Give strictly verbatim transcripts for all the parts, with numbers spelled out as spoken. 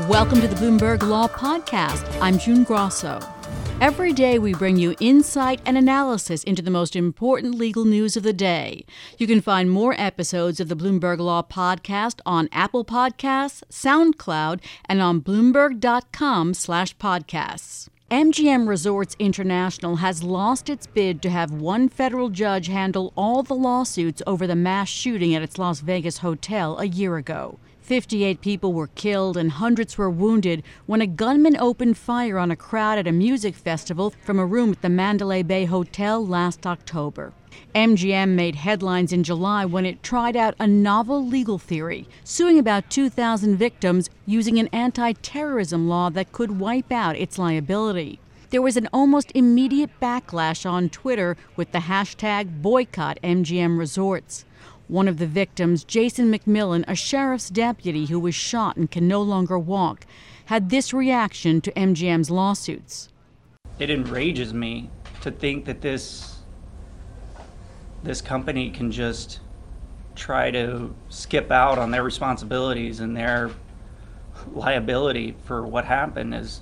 Welcome to the Bloomberg Law Podcast. I'm June Grosso. Every day we bring you insight and analysis into the most important legal news of the day. You can find more episodes of the Bloomberg Law Podcast on Apple Podcasts, SoundCloud, and on Bloomberg.com slash podcasts. M G M Resorts International has lost its bid to have one federal judge handle all the lawsuits over the mass shooting at its Las Vegas hotel a year ago. fifty-eight people were killed and hundreds were wounded when a gunman opened fire on a crowd at a music festival from a room at the Mandalay Bay Hotel last October. M G M made headlines in July when it tried out a novel legal theory, suing about two thousand victims using an anti-terrorism law that could wipe out its liability. There was an almost immediate backlash on Twitter with the hashtag boycott M G M Resorts. One of the victims, Jason McMillan, a sheriff's deputy who was shot and can no longer walk, had this reaction to M G M's lawsuits. It enrages me to think that this this company can just try to skip out on their responsibilities and their liability for what happened is,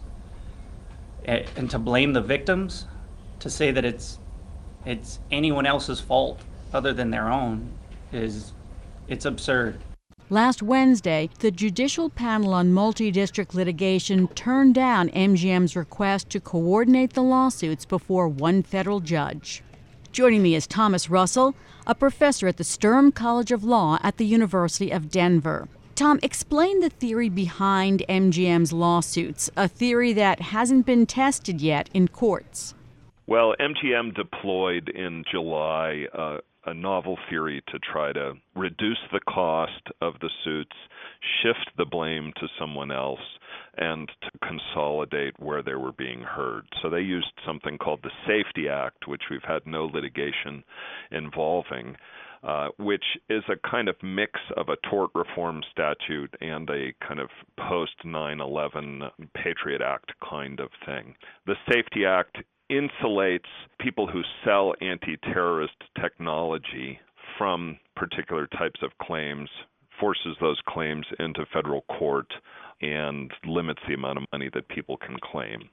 and to blame the victims, to say that it's it's anyone else's fault other than their own, is it's absurd. Last Wednesday, the Judicial Panel on Multi-District Litigation turned down M G M's request to coordinate the lawsuits before one federal judge. Joining me is Thomas Russell, a professor at the Sturm College of Law at the University of Denver. Tom, explain the theory behind M G M's lawsuits, a theory that hasn't been tested yet in courts. Well, M G M deployed in July uh, a novel theory to try to reduce the cost of the suits, shift the blame to someone else, and to consolidate where they were being heard. So they used something called the Safety Act, which we've had no litigation involving, uh, which is a kind of mix of a tort reform statute and a kind of post nine eleven Patriot Act kind of thing. The Safety Act insulates people who sell anti-terrorist technology from particular types of claims, forces those claims into federal court, and limits the amount of money that people can claim.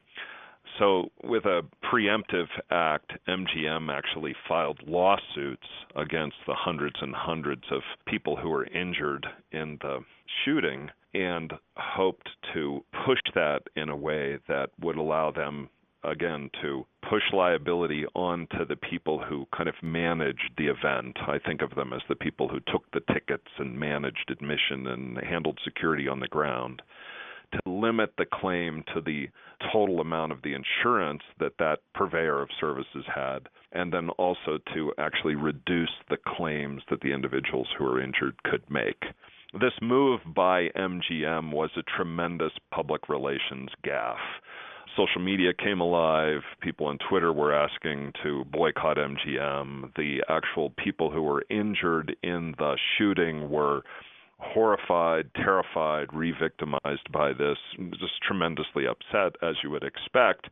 So with a preemptive act, M G M actually filed lawsuits against the hundreds and hundreds of people who were injured in the shooting and hoped to push that in a way that would allow them, again, to push liability onto the people who kind of managed the event. I think of them as the people who took the tickets and managed admission and handled security on the ground, to limit the claim to the total amount of the insurance that that purveyor of services had, and then also to actually reduce the claims that the individuals who were injured could make. This move by M G M was a tremendous public relations gaffe. Social media came alive. People on Twitter were asking to boycott M G M. The actual people who were injured in the shooting were horrified, terrified, re-victimized by this, just tremendously upset, as you would expect.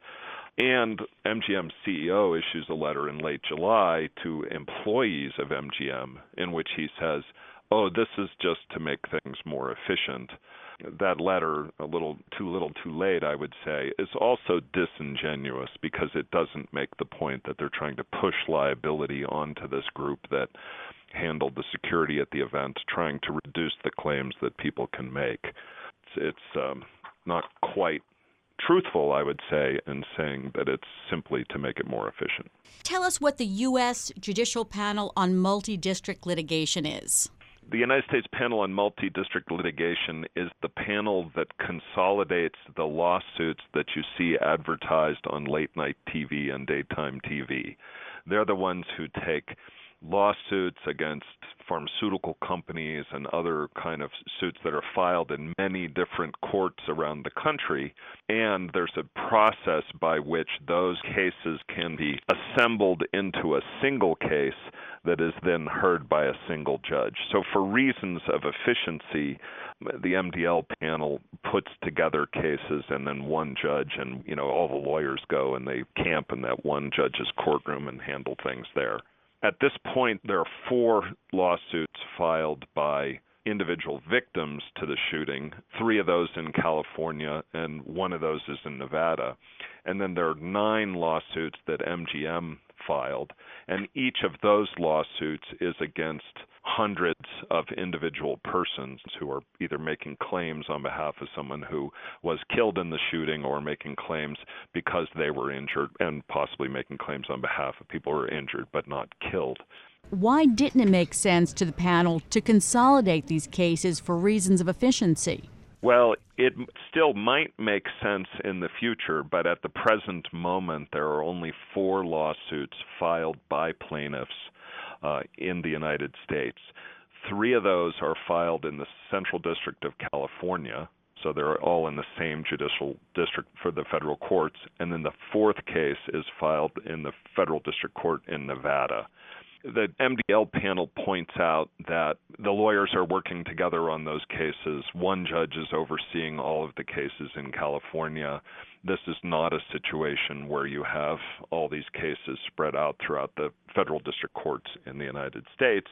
And M G M's C E O issues a letter in late July to employees of M G M in which he says, oh, this is just to make things more efficient. That letter, a little too little too late, I would say, is also disingenuous because it doesn't make the point that they're trying to push liability onto this group that handled the security at the event, trying to reduce the claims that people can make. It's, it's um, not quite truthful, I would say, in saying that it's simply to make it more efficient. Tell us what the U S Judicial Panel on Multi-District Litigation is. The United States Panel on Multi-District Litigation is the panel that consolidates the lawsuits that you see advertised on late-night T V and daytime T V. They're the ones who take lawsuits against pharmaceutical companies and other kind of suits that are filed in many different courts around the country, and there's a process by which those cases can be assembled into a single case that is then heard by a single judge. So for reasons of efficiency, the M D L panel puts together cases and then one judge, and you know all the lawyers go and they camp in that one judge's courtroom and handle things there. At this point, there are four lawsuits filed by individual victims to the shooting, three of those in California, and one of those is in Nevada. And then there are nine lawsuits that M G M filed, and each of those lawsuits is against hundreds of individual persons who are either making claims on behalf of someone who was killed in the shooting or making claims because they were injured, and possibly making claims on behalf of people who were injured but not killed. Why didn't it make sense to the panel to consolidate these cases for reasons of efficiency? Well, it still might make sense in the future, but at the present moment, there are only four lawsuits filed by plaintiffs uh, in the United States. Three of those are filed in the Central District of California, so they're all in the same judicial district for the federal courts, and then the fourth case is filed in the Federal District Court in Nevada. The M D L panel points out that the lawyers are working together on those cases. One judge is overseeing all of the cases in California. This is not a situation where you have all these cases spread out throughout the federal district courts in the United States.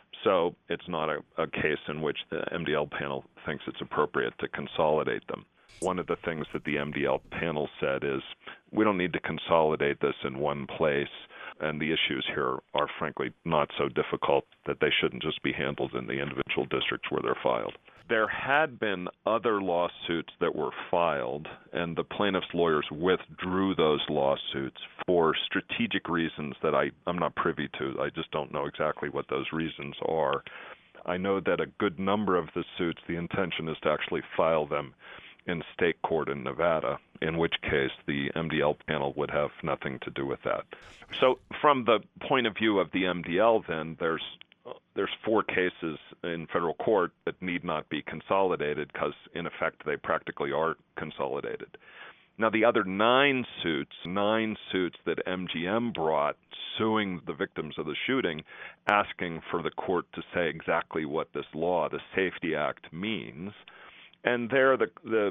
So it's not a, a case in which the M D L panel thinks it's appropriate to consolidate them. One of the things that the M D L panel said is, we don't need to consolidate this in one place, and the issues here are frankly not so difficult that they shouldn't just be handled in the individual districts where they're filed. There had been other lawsuits that were filed, and the plaintiffs' lawyers withdrew those lawsuits for strategic reasons that I, I'm not privy to. I just don't know exactly what those reasons are. I know that a good number of the suits, the intention is to actually file them in state court in Nevada, in which case the M D L panel would have nothing to do with that. So from the point of view of the M D L, then, there's there's four cases in federal court that need not be consolidated because, in effect, they practically are consolidated. Now, the other nine suits, nine suits that M G M brought suing the victims of the shooting, asking for the court to say exactly what this law, the Safety Act, means. And there the, the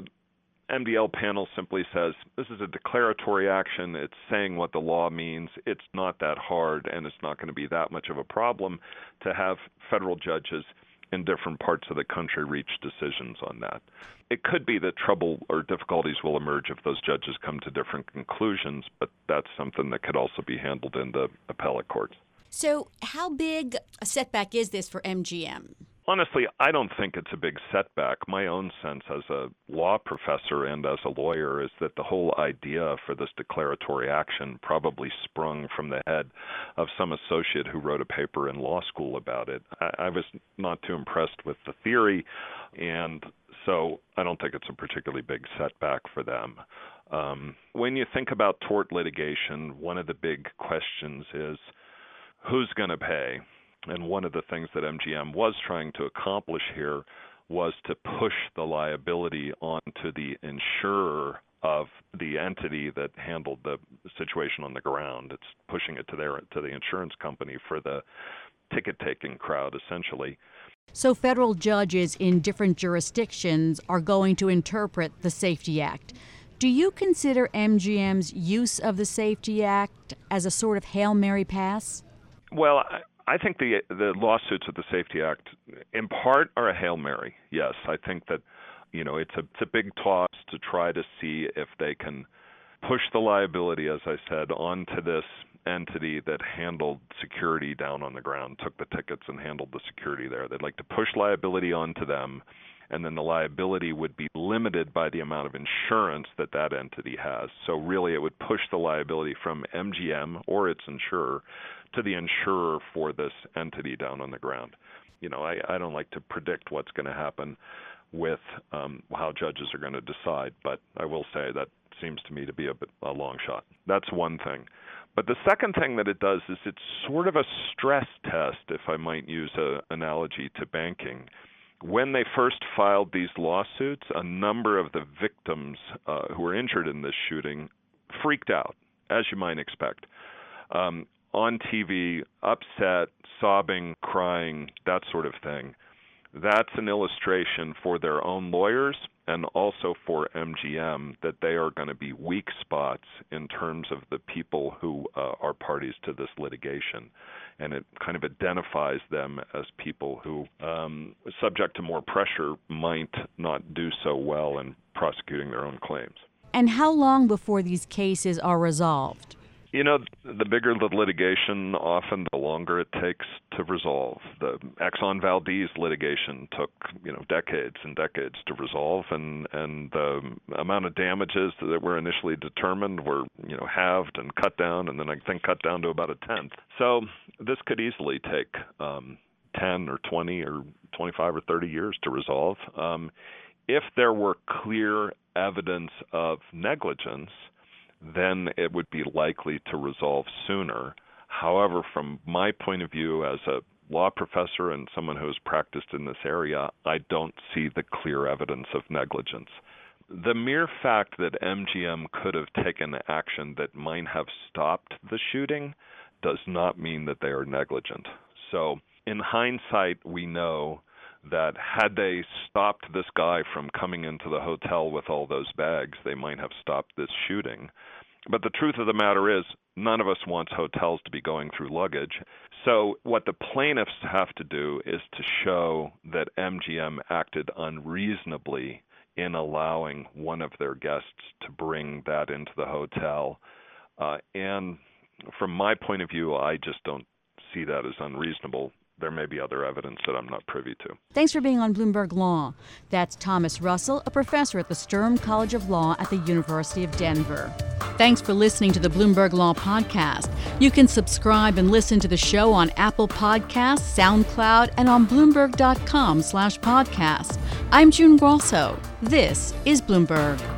M D L panel simply says, this is a declaratory action. It's saying what the law means. It's not that hard, and it's not going to be that much of a problem to have federal judges in different parts of the country reach decisions on that. It could be that trouble or difficulties will emerge if those judges come to different conclusions, but that's something that could also be handled in the appellate courts. So how big a setback is this for M G M? Honestly, I don't think it's a big setback. My own sense as a law professor and as a lawyer is that the whole idea for this declaratory action probably sprung from the head of some associate who wrote a paper in law school about it. I, I was not too impressed with the theory, and so I don't think it's a particularly big setback for them. Um, when you think about tort litigation, one of the big questions is, who's going to pay? And one of the things that M G M was trying to accomplish here was to push the liability onto the insurer of the entity that handled the situation on the ground. It's pushing it to their to the insurance company for the ticket-taking crowd, essentially. So federal judges in different jurisdictions are going to interpret the Safety Act. Do you consider M G M's use of the Safety Act as a sort of Hail Mary pass? Well, I, I think the the lawsuits of the Safety Act, in part, are a Hail Mary. Yes, I think that, you know, it's a it's a big toss to try to see if they can push the liability, as I said, onto this entity that handled security down on the ground, took the tickets and handled the security there. They'd like to push liability onto them, and then the liability would be limited by the amount of insurance that that entity has. So really it would push the liability from M G M or its insurer to the insurer for this entity down on the ground. You know, I, I don't like to predict what's going to happen with um, how judges are going to decide, but I will say that seems to me to be a, bit, a long shot. That's one thing. But the second thing that it does is it's sort of a stress test, if I might use an analogy to banking. When they first filed these lawsuits, a number of the victims uh, who were injured in this shooting freaked out, as you might expect. Um, on T V, upset, sobbing, crying, that sort of thing. that's an illustration for their own lawyers and also for M G M that they are going to be weak spots in terms of the people who uh, are parties to this litigation. And it kind of identifies them as people who, um, subject to more pressure, might not do so well in prosecuting their own claims. And how long before these cases are resolved? You know, the bigger the litigation, often the longer it takes to resolve. The Exxon Valdez litigation took, you know, decades and decades to resolve, and, and the amount of damages that were initially determined were, you know, halved and cut down, and then I think cut down to about a tenth. So this could easily take um, ten or twenty or twenty-five or thirty years to resolve. Um, if there were clear evidence of negligence, then it would be likely to resolve sooner. However, from my point of view as a law professor and someone who has practiced in this area, I don't see the clear evidence of negligence. The mere fact that M G M could have taken action that might have stopped the shooting does not mean that they are negligent. So in hindsight, we know that had they stopped this guy from coming into the hotel with all those bags, they might have stopped this shooting. But the truth of the matter is, none of us wants hotels to be going through luggage. So what the plaintiffs have to do is to show that M G M acted unreasonably in allowing one of their guests to bring that into the hotel. Uh, and from my point of view, I just don't see that as unreasonable. There may be other evidence that I'm not privy to. Thanks for being on Bloomberg Law. That's Thomas Russell, a professor at the Sturm College of Law at the University of Denver. Thanks for listening to the Bloomberg Law Podcast. You can subscribe and listen to the show on Apple Podcasts, SoundCloud, and on Bloomberg dot com slash podcast. I'm June Grosso. This is Bloomberg.